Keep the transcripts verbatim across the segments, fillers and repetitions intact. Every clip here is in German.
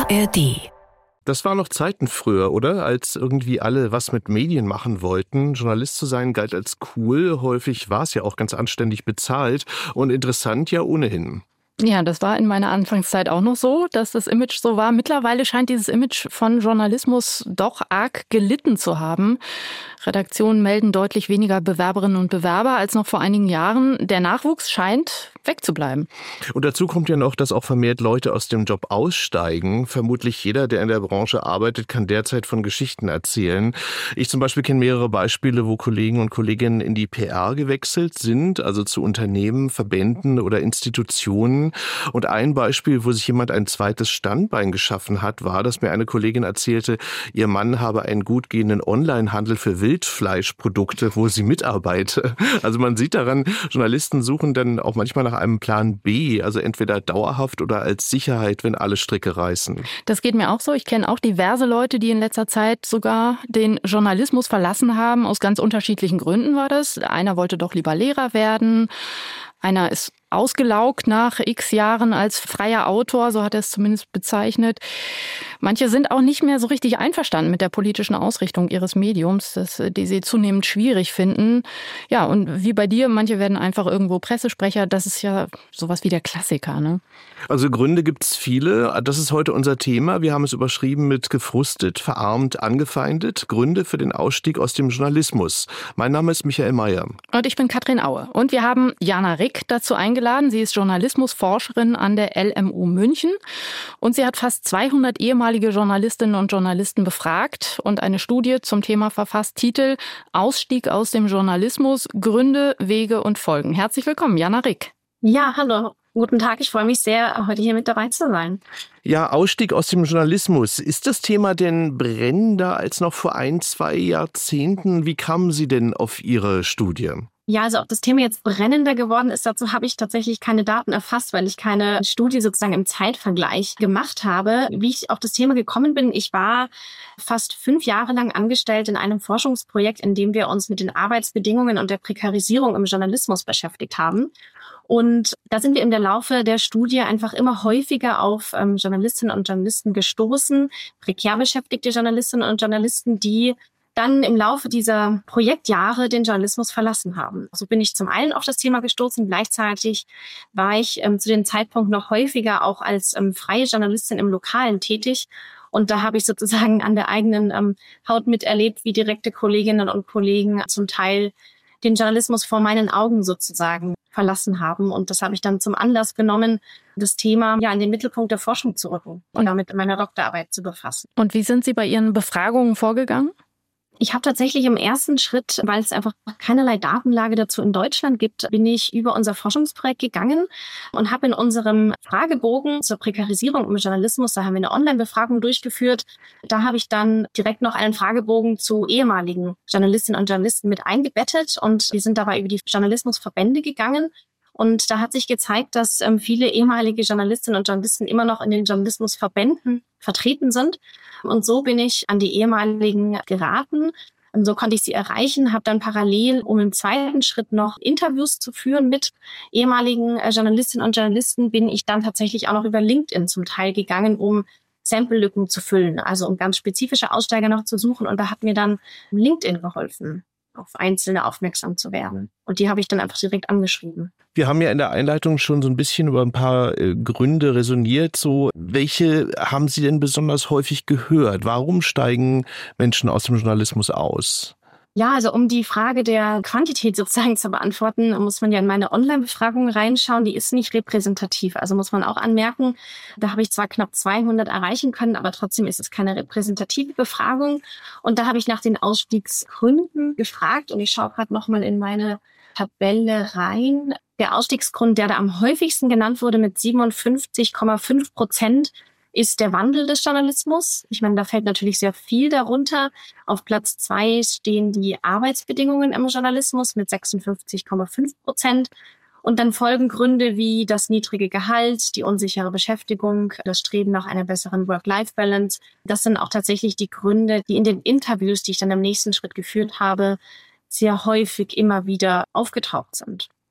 A R D. Das waren noch Zeiten früher, oder? Als irgendwie alle was mit Medien machen wollten. Journalist zu sein galt als cool. Häufig war es ja auch ganz anständig bezahlt und interessant ja ohnehin. Ja, das war in meiner Anfangszeit auch noch so, dass das Image so war. Mittlerweile scheint dieses Image von Journalismus doch arg gelitten zu haben. Redaktionen melden deutlich weniger Bewerberinnen und Bewerber als noch vor einigen Jahren. Der Nachwuchs scheint wegzubleiben. Und dazu kommt ja noch, dass auch vermehrt Leute aus dem Job aussteigen. Vermutlich jeder, der in der Branche arbeitet, kann derzeit von Geschichten erzählen. Ich zum Beispiel kenne mehrere Beispiele, wo Kollegen und Kolleginnen in die P R gewechselt sind, also zu Unternehmen, Verbänden oder Institutionen. Und ein Beispiel, wo sich jemand ein zweites Standbein geschaffen hat, war, dass mir eine Kollegin erzählte, ihr Mann habe einen gut gehenden Onlinehandel für Wildfleischprodukte, wo sie mitarbeite. Also man sieht daran, Journalisten suchen dann auch manchmal nach einem Plan B, also entweder dauerhaft oder als Sicherheit, wenn alle Stricke reißen. Das geht mir auch so. Ich kenne auch diverse Leute, die in letzter Zeit sogar den Journalismus verlassen haben. Aus ganz unterschiedlichen Gründen war das. Einer wollte doch lieber Lehrer werden. Einer ist ausgelaugt nach x Jahren als freier Autor, so hat er es zumindest bezeichnet. Manche sind auch nicht mehr so richtig einverstanden mit der politischen Ausrichtung ihres Mediums, das, die sie zunehmend schwierig finden. Ja, und wie bei dir, manche werden einfach irgendwo Pressesprecher. Das ist ja sowas wie der Klassiker, ne? Also Gründe gibt's viele. Das ist heute unser Thema. Wir haben es überschrieben mit gefrustet, verarmt, angefeindet. Gründe für den Ausstieg aus dem Journalismus. Mein Name ist Michael Mayer. Und ich bin Katrin Aue. Und wir haben Jana Rick dazu eingeladen. Sie ist Journalismusforscherin an der L M U München. Und sie hat fast zweihundert ehemalige Journalistinnen und Journalisten befragt und eine Studie zum Thema verfasst. Titel: Ausstieg aus dem Journalismus, Gründe, Wege und Folgen. Herzlich willkommen, Jana Rick. Ja, hallo. Guten Tag, ich freue mich sehr, heute hier mit dabei zu sein. Ja, Ausstieg aus dem Journalismus. Ist das Thema denn brennender als noch vor ein, zwei Jahrzehnten? Wie kamen Sie denn auf Ihre Studie? Ja, also ob das Thema jetzt brennender geworden ist, dazu habe ich tatsächlich keine Daten erfasst, weil ich keine Studie sozusagen im Zeitvergleich gemacht habe. Wie ich auf das Thema gekommen bin, ich war fast fünf Jahre lang angestellt in einem Forschungsprojekt, in dem wir uns mit den Arbeitsbedingungen und der Prekarisierung im Journalismus beschäftigt haben. Und da sind wir im Laufe der Studie einfach immer häufiger auf ähm, Journalistinnen und Journalisten gestoßen, prekär beschäftigte Journalistinnen und Journalisten, die dann im Laufe dieser Projektjahre den Journalismus verlassen haben. So bin ich zum einen auf das Thema gestoßen. Gleichzeitig war ich ähm, zu dem Zeitpunkt noch häufiger auch als ähm, freie Journalistin im Lokalen tätig. Und da habe ich sozusagen an der eigenen ähm, Haut miterlebt, wie direkte Kolleginnen und Kollegen zum Teil den Journalismus vor meinen Augen sozusagen verlassen haben. Und das habe ich dann zum Anlass genommen, das Thema ja in den Mittelpunkt der Forschung zu rücken und damit in meiner Doktorarbeit zu befassen. Und wie sind Sie bei Ihren Befragungen vorgegangen? Ich habe tatsächlich im ersten Schritt, weil es einfach keinerlei Datenlage dazu in Deutschland gibt, bin ich über unser Forschungsprojekt gegangen und habe in unserem Fragebogen zur Prekarisierung im Journalismus, da haben wir eine Online-Befragung durchgeführt, da habe ich dann direkt noch einen Fragebogen zu ehemaligen Journalistinnen und Journalisten mit eingebettet und wir sind dabei über die Journalismusverbände gegangen. Und da hat sich gezeigt, dass ähm, viele ehemalige Journalistinnen und Journalisten immer noch in den Journalismusverbänden vertreten sind. Und so bin ich an die ehemaligen geraten. Und so konnte ich sie erreichen, habe dann parallel, um im zweiten Schritt noch Interviews zu führen mit ehemaligen äh, Journalistinnen und Journalisten, bin ich dann tatsächlich auch noch über LinkedIn zum Teil gegangen, um Sample-Lücken zu füllen, also um ganz spezifische Aussteiger noch zu suchen. Und da hat mir dann LinkedIn geholfen, auf Einzelne aufmerksam zu werden. Und die habe ich dann einfach direkt angeschrieben. Wir haben ja in der Einleitung schon so ein bisschen über ein paar äh, Gründe resoniert. So, welche haben Sie denn besonders häufig gehört? Warum steigen Menschen aus dem Journalismus aus? Ja, also um die Frage der Quantität sozusagen zu beantworten, muss man ja in meine Online-Befragung reinschauen. Die ist nicht repräsentativ. Also muss man auch anmerken, da habe ich zwar knapp zweihundert erreichen können, aber trotzdem ist es keine repräsentative Befragung. Und da habe ich nach den Ausstiegsgründen gefragt und ich schaue gerade nochmal in meine Tabelle rein. Der Ausstiegsgrund, der da am häufigsten genannt wurde mit siebenundfünfzig Komma fünf Prozent, ist der Wandel des Journalismus. Ich meine, da fällt natürlich sehr viel darunter. Auf Platz zwei stehen die Arbeitsbedingungen im Journalismus mit sechsundfünfzig Komma fünf Prozent. Und dann folgen Gründe wie das niedrige Gehalt, die unsichere Beschäftigung, das Streben nach einer besseren Work-Life-Balance. Das sind auch tatsächlich die Gründe, die in den Interviews, die ich dann im nächsten Schritt geführt habe, sehr häufig immer wieder aufgetaucht sind.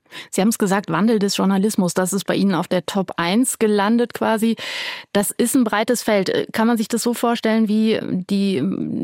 Sie haben es gesagt, Wandel des Journalismus, das ist bei Ihnen auf der Top eins gelandet quasi. Das ist ein breites Feld. Kann man sich das so vorstellen wie die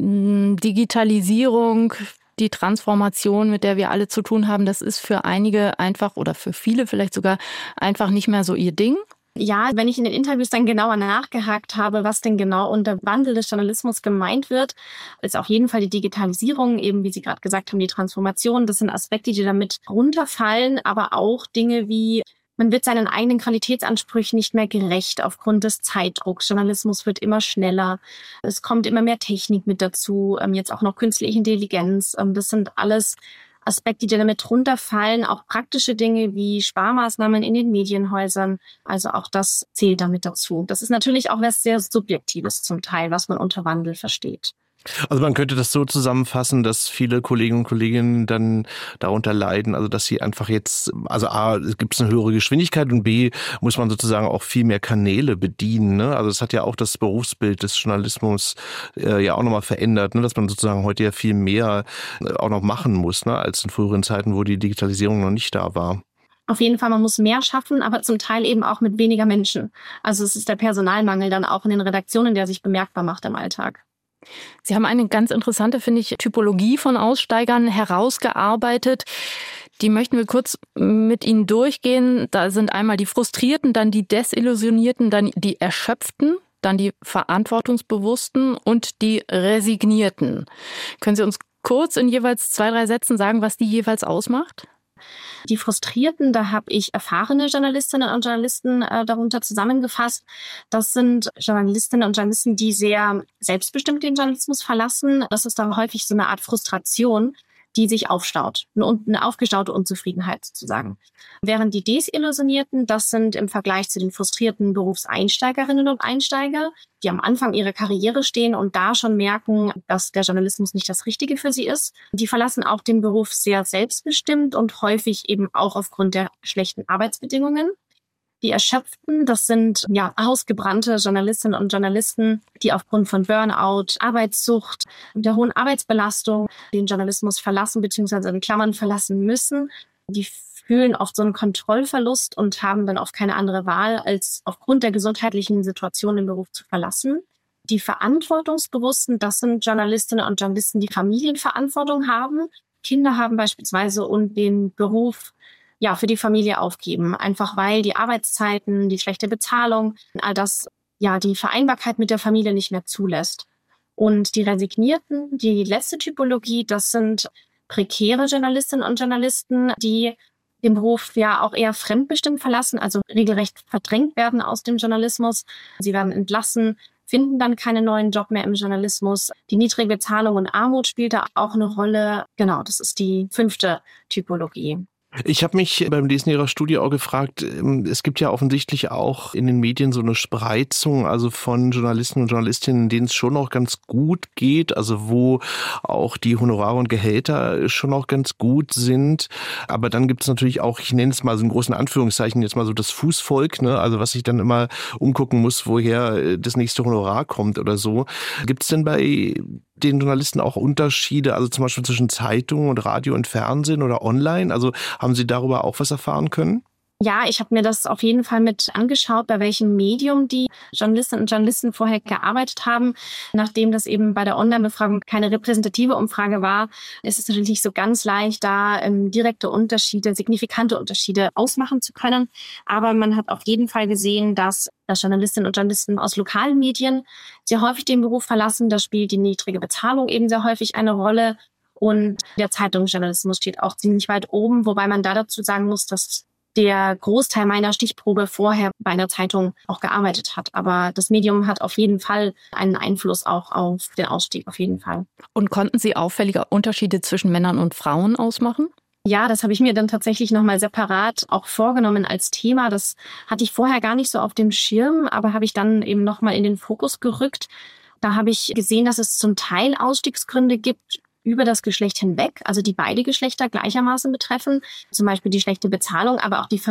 Digitalisierung, die Transformation, mit der wir alle zu tun haben, das ist für einige einfach oder für viele vielleicht sogar einfach nicht mehr so ihr Ding? Ja, wenn ich in den Interviews dann genauer nachgehakt habe, was denn genau unter Wandel des Journalismus gemeint wird, ist auf jeden Fall die Digitalisierung, eben wie Sie gerade gesagt haben, die Transformation. Das sind Aspekte, die damit runterfallen, aber auch Dinge wie, man wird seinen eigenen Qualitätsansprüchen nicht mehr gerecht aufgrund des Zeitdrucks. Journalismus wird immer schneller. Es kommt immer mehr Technik mit dazu, jetzt auch noch künstliche Intelligenz. Das sind alles Aspekte, die damit runterfallen, auch praktische Dinge wie Sparmaßnahmen in den Medienhäusern. Also auch das zählt damit dazu. Das ist natürlich auch was sehr Subjektives zum Teil, was man unter Wandel versteht. Also man könnte das so zusammenfassen, dass viele Kolleginnen und Kollegen dann darunter leiden, also dass sie einfach jetzt, also A, gibt es eine höhere Geschwindigkeit und B, muss man sozusagen auch viel mehr Kanäle bedienen. Ne? Also es hat ja auch das Berufsbild des Journalismus äh, ja auch nochmal verändert, ne? Dass man sozusagen heute ja viel mehr äh, auch noch machen muss, ne? Als in früheren Zeiten, wo die Digitalisierung noch nicht da war. Auf jeden Fall, man muss mehr schaffen, aber zum Teil eben auch mit weniger Menschen. Also es ist der Personalmangel dann auch in den Redaktionen, der sich bemerkbar macht im Alltag. Sie haben eine ganz interessante, finde ich, Typologie von Aussteigern herausgearbeitet. Die möchten wir kurz mit Ihnen durchgehen. Da sind einmal die Frustrierten, dann die Desillusionierten, dann die Erschöpften, dann die Verantwortungsbewussten und die Resignierten. Können Sie uns kurz in jeweils zwei, drei Sätzen sagen, was die jeweils ausmacht? Die Frustrierten, da habe ich erfahrene Journalistinnen und Journalisten äh, darunter zusammengefasst. Das sind Journalistinnen und Journalisten, die sehr selbstbestimmt den Journalismus verlassen. Das ist dann häufig so eine Art Frustration, die sich aufstaut. Eine, eine aufgestaute Unzufriedenheit sozusagen. Während die Desillusionierten, das sind im Vergleich zu den frustrierten Berufseinsteigerinnen und Einsteiger, die am Anfang ihrer Karriere stehen und da schon merken, dass der Journalismus nicht das Richtige für sie ist. Die verlassen auch den Beruf sehr selbstbestimmt und häufig eben auch aufgrund der schlechten Arbeitsbedingungen. Die Erschöpften, das sind ja ausgebrannte Journalistinnen und Journalisten, die aufgrund von Burnout, Arbeitssucht und der hohen Arbeitsbelastung den Journalismus verlassen bzw. in Klammern verlassen müssen. Die fühlen oft so einen Kontrollverlust und haben dann oft keine andere Wahl, als aufgrund der gesundheitlichen Situation den Beruf zu verlassen. Die Verantwortungsbewussten, das sind Journalistinnen und Journalisten, die Familienverantwortung haben, Kinder haben beispielsweise und den Beruf ja, für die Familie aufgeben. Einfach weil die Arbeitszeiten, die schlechte Bezahlung, all das, ja, die Vereinbarkeit mit der Familie nicht mehr zulässt. Und die Resignierten, die letzte Typologie, das sind prekäre Journalistinnen und Journalisten, die den Beruf ja auch eher fremdbestimmt verlassen, also regelrecht verdrängt werden aus dem Journalismus. Sie werden entlassen, finden dann keinen neuen Job mehr im Journalismus. Die niedrige Bezahlung und Armut spielt da auch eine Rolle. Genau, das ist die fünfte Typologie. Ich habe mich beim Lesen Ihrer Studie auch gefragt, es gibt ja offensichtlich auch in den Medien so eine Spreizung, also von Journalisten und Journalistinnen, denen es schon noch ganz gut geht, also wo auch die Honorare und Gehälter schon noch ganz gut sind. Aber dann gibt es natürlich auch, ich nenne es mal so in großen Anführungszeichen, jetzt mal so das Fußvolk, ne? Also was sich dann immer umgucken muss, woher das nächste Honorar kommt oder so. Gibt es denn bei den Journalisten auch Unterschiede, also zum Beispiel zwischen Zeitungen und Radio und Fernsehen oder online? Also haben Sie darüber auch was erfahren können? Ja, ich habe mir das auf jeden Fall mit angeschaut, bei welchem Medium die Journalistinnen und Journalisten vorher gearbeitet haben. Nachdem das eben bei der Online-Befragung keine repräsentative Umfrage war, ist es natürlich nicht so ganz leicht, da ähm, direkte Unterschiede, signifikante Unterschiede ausmachen zu können. Aber man hat auf jeden Fall gesehen, dass, dass Journalistinnen und Journalisten aus lokalen Medien sehr häufig den Beruf verlassen. Da spielt die niedrige Bezahlung eben sehr häufig eine Rolle. Und der Zeitungsjournalismus steht auch ziemlich weit oben, wobei man da dazu sagen muss, dass der Großteil meiner Stichprobe vorher bei einer Zeitung auch gearbeitet hat. Aber das Medium hat auf jeden Fall einen Einfluss auch auf den Ausstieg, auf jeden Fall. Und konnten Sie auffällige Unterschiede zwischen Männern und Frauen ausmachen? Ja, das habe ich mir dann tatsächlich nochmal separat auch vorgenommen als Thema. Das hatte ich vorher gar nicht so auf dem Schirm, aber habe ich dann eben nochmal in den Fokus gerückt. Da habe ich gesehen, dass es zum Teil Ausstiegsgründe gibt, über das Geschlecht hinweg, also die beide Geschlechter gleichermaßen betreffen, zum Beispiel die schlechte Bezahlung, aber auch die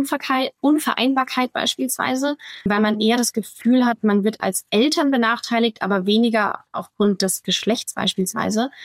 Familienunvereinbarkeit beispielsweise, weil man eher das Gefühl hat, man wird als Eltern benachteiligt, aber weniger aufgrund des Geschlechts beispielsweise.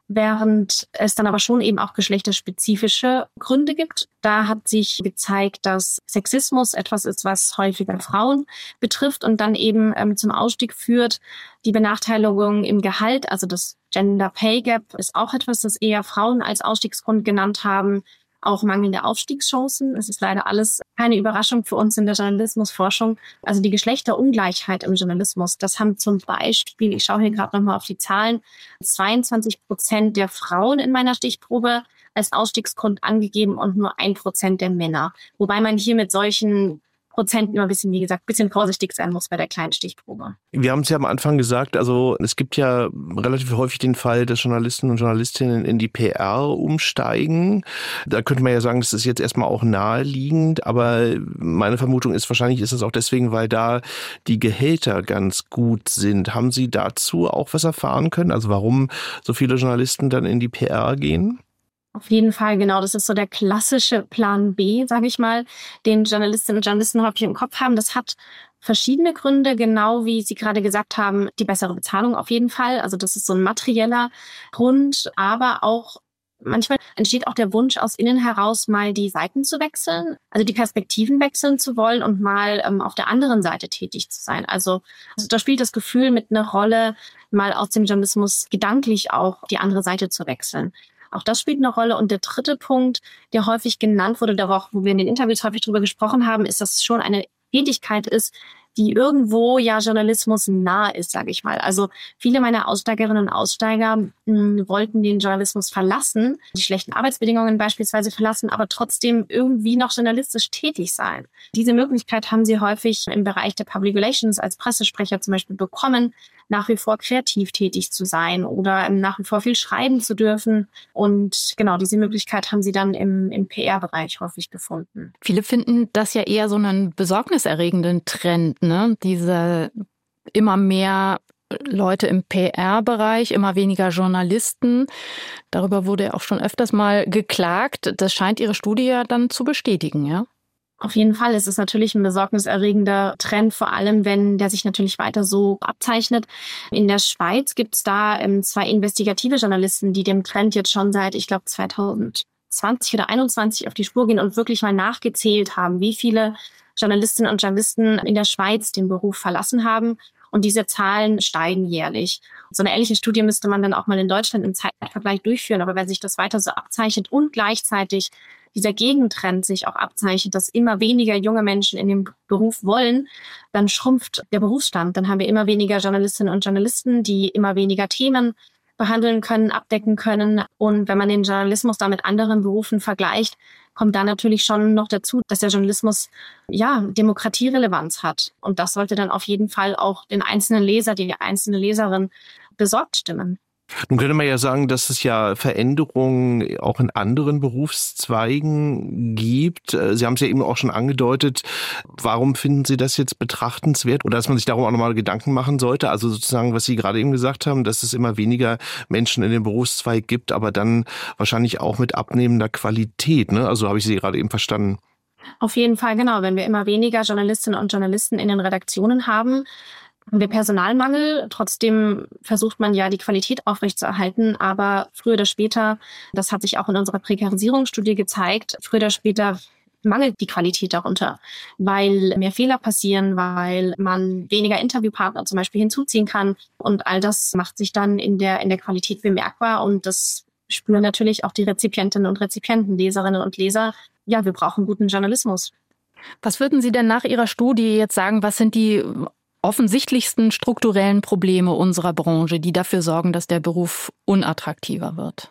während es dann aber schon eben auch geschlechterspezifische Gründe gibt. Da hat sich gezeigt, dass Sexismus etwas ist, was häufiger Frauen betrifft und dann eben ähm, zum Ausstieg führt. Die Benachteiligung im Gehalt, also das Gender Pay Gap, ist auch etwas, das eher Frauen als Ausstiegsgrund genannt haben. Auch mangelnde Aufstiegschancen. Es ist leider alles keine Überraschung für uns in der Journalismusforschung. Also die Geschlechterungleichheit im Journalismus, das haben zum Beispiel, ich schaue hier gerade nochmal auf die Zahlen, zweiundzwanzig Prozent der Frauen in meiner Stichprobe als Ausstiegsgrund angegeben und nur ein Prozent der Männer. Wobei man hier mit solchen Prozent immer ein bisschen, wie gesagt, ein bisschen vorsichtig sein muss bei der kleinen Stichprobe. Wir haben es ja am Anfang gesagt, also es gibt ja relativ häufig den Fall, dass Journalisten und Journalistinnen in die P R umsteigen. Da könnte man ja sagen, das ist jetzt erstmal auch naheliegend, aber meine Vermutung ist, wahrscheinlich ist es auch deswegen, weil da die Gehälter ganz gut sind. Haben Sie dazu auch was erfahren können? Also warum so viele Journalisten dann in die P R gehen? Auf jeden Fall, genau. Das ist so der klassische Plan B, sage ich mal, den Journalistinnen und Journalisten häufig im Kopf haben. Das hat verschiedene Gründe, genau wie Sie gerade gesagt haben, die bessere Bezahlung auf jeden Fall. Also das ist so ein materieller Grund, aber auch manchmal entsteht auch der Wunsch aus innen heraus, mal die Seiten zu wechseln, also die Perspektiven wechseln zu wollen und mal ähm, auf der anderen Seite tätig zu sein. Also, also da spielt das Gefühl mit einer Rolle, mal aus dem Journalismus gedanklich auch die andere Seite zu wechseln. Auch das spielt eine Rolle. Und der dritte Punkt, der häufig genannt wurde, der auch, wo wir in den Interviews häufig drüber gesprochen haben, ist, dass es schon eine Tätigkeit ist, die irgendwo ja Journalismus nah ist, sage ich mal. Also viele meiner Aussteigerinnen und Aussteiger mh, wollten den Journalismus verlassen, die schlechten Arbeitsbedingungen beispielsweise verlassen, aber trotzdem irgendwie noch journalistisch tätig sein. Diese Möglichkeit haben sie häufig im Bereich der Public Relations als Pressesprecher zum Beispiel bekommen, nach wie vor kreativ tätig zu sein oder nach wie vor viel schreiben zu dürfen. Und genau diese Möglichkeit haben sie dann im, im P R-Bereich häufig gefunden. Viele finden das ja eher so einen besorgniserregenden Trend, ne? Diese immer mehr Leute im P R-Bereich, immer weniger Journalisten. Darüber wurde ja auch schon öfters mal geklagt. Das scheint Ihre Studie ja dann zu bestätigen, ja? Auf jeden Fall ist es natürlich ein besorgniserregender Trend, vor allem wenn der sich natürlich weiter so abzeichnet. In der Schweiz gibt es da ähm, zwei investigative Journalisten, die dem Trend jetzt schon seit, ich glaube, zweitausendzwanzig oder einundzwanzig auf die Spur gehen und wirklich mal nachgezählt haben, wie viele Journalistinnen und Journalisten in der Schweiz den Beruf verlassen haben. Und diese Zahlen steigen jährlich. So eine ähnliche Studie müsste man dann auch mal in Deutschland im Zeitvergleich durchführen. Aber wenn sich das weiter so abzeichnet und gleichzeitig dieser Gegentrend sich auch abzeichnet, dass immer weniger junge Menschen in den Beruf wollen, dann schrumpft der Berufsstand. Dann haben wir immer weniger Journalistinnen und Journalisten, die immer weniger Themen behandeln können, abdecken können. Und wenn man den Journalismus da mit anderen Berufen vergleicht, kommt da natürlich schon noch dazu, dass der Journalismus ja Demokratierelevanz hat. Und das sollte dann auf jeden Fall auch den einzelnen Leser, die einzelne Leserin besorgt stimmen. Nun könnte man ja sagen, dass es ja Veränderungen auch in anderen Berufszweigen gibt. Sie haben es ja eben auch schon angedeutet. Warum finden Sie das jetzt betrachtenswert oder dass man sich darum auch nochmal Gedanken machen sollte? Also sozusagen, was Sie gerade eben gesagt haben, dass es immer weniger Menschen in dem Berufszweig gibt, aber dann wahrscheinlich auch mit abnehmender Qualität, ne? Also habe ich Sie gerade eben verstanden. Auf jeden Fall, genau. Wenn wir immer weniger Journalistinnen und Journalisten in den Redaktionen haben, haben wir Personalmangel. Trotzdem versucht man ja, die Qualität aufrechtzuerhalten. Aber früher oder später, das hat sich auch in unserer Prekarisierungsstudie gezeigt, früher oder später mangelt die Qualität darunter, weil mehr Fehler passieren, weil man weniger Interviewpartner zum Beispiel hinzuziehen kann. Und all das macht sich dann in der, in der Qualität bemerkbar. Und das spüren natürlich auch die Rezipientinnen und Rezipienten, Leserinnen und Leser. Ja, wir brauchen guten Journalismus. Was würden Sie denn nach Ihrer Studie jetzt sagen, was sind die offensichtlichsten strukturellen Probleme unserer Branche, die dafür sorgen, dass der Beruf unattraktiver wird?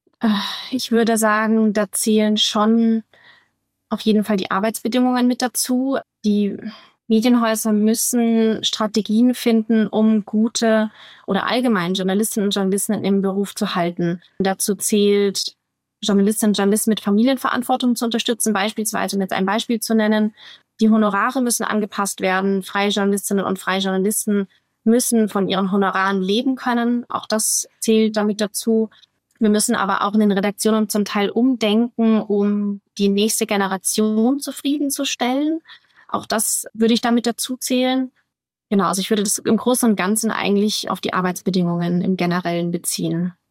Ich würde sagen, da zählen schon auf jeden Fall die Arbeitsbedingungen mit dazu. Die Medienhäuser müssen Strategien finden, um gute oder allgemein Journalistinnen und Journalisten im Beruf zu halten. Dazu zählt, Journalistinnen und Journalisten mit Familienverantwortung zu unterstützen, beispielsweise, um jetzt ein Beispiel zu nennen. Die Honorare müssen angepasst werden. Freie Journalistinnen und freie Journalisten müssen von ihren Honoraren leben können. Auch das zählt damit dazu. Wir müssen aber auch in den Redaktionen zum Teil umdenken, um die nächste Generation zufriedenzustellen. Auch das würde ich damit dazu zählen. Genau, also ich würde das im Großen und Ganzen eigentlich auf die Arbeitsbedingungen im Generellen beziehen.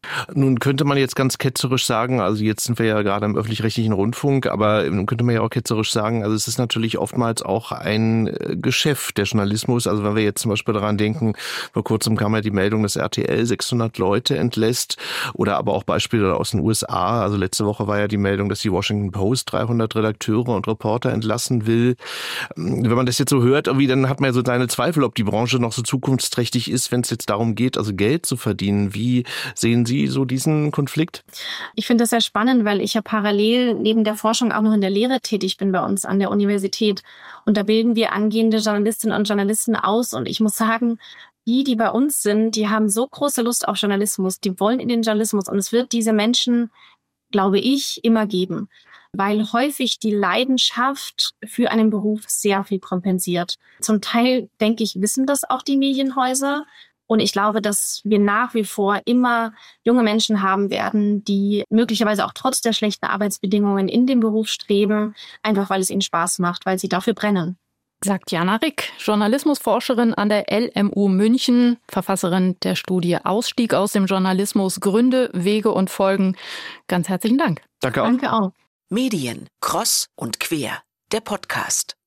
Nun könnte man jetzt ganz ketzerisch sagen, also jetzt sind wir ja gerade im öffentlich-rechtlichen Rundfunk, aber nun könnte man ja auch ketzerisch sagen, also es ist natürlich oftmals auch ein Geschäft, der Journalismus. Also wenn wir jetzt zum Beispiel daran denken, vor kurzem kam ja die Meldung, dass R T L sechshundert Leute entlässt, oder aber auch Beispiele aus den U S A. Also letzte Woche war ja die Meldung, dass die Washington Post dreihundert Redakteure und Reporter entlassen will. Wenn man das jetzt so hört, irgendwie, dann hat man ja so seine Zweifel, ob die Branche noch so zukunftsträchtig ist, wenn es jetzt darum geht, also Geld zu verdienen. Wie sehen Sie so diesen Konflikt? Ich finde das sehr spannend, weil ich ja parallel neben der Forschung auch noch in der Lehre tätig bin bei uns an der Universität. Und da bilden wir angehende Journalistinnen und Journalisten aus. Und ich muss sagen, die, die bei uns sind, die haben so große Lust auf Journalismus. Die wollen in den Journalismus. Und es wird diese Menschen, glaube ich, immer geben. Weil häufig die Leidenschaft für einen Beruf sehr viel kompensiert. Zum Teil, denke ich, wissen das auch die Medienhäuser. Und ich glaube, dass wir nach wie vor immer junge Menschen haben werden, die möglicherweise auch trotz der schlechten Arbeitsbedingungen in den Beruf streben, einfach weil es ihnen Spaß macht, weil sie dafür brennen. Sagt Jana Rick, Journalismusforscherin an der L M U München, Verfasserin der Studie Ausstieg aus dem Journalismus, Gründe, Wege und Folgen. Ganz herzlichen Dank. Danke auch. Danke auch. Medien, Cross und Quer, der Podcast.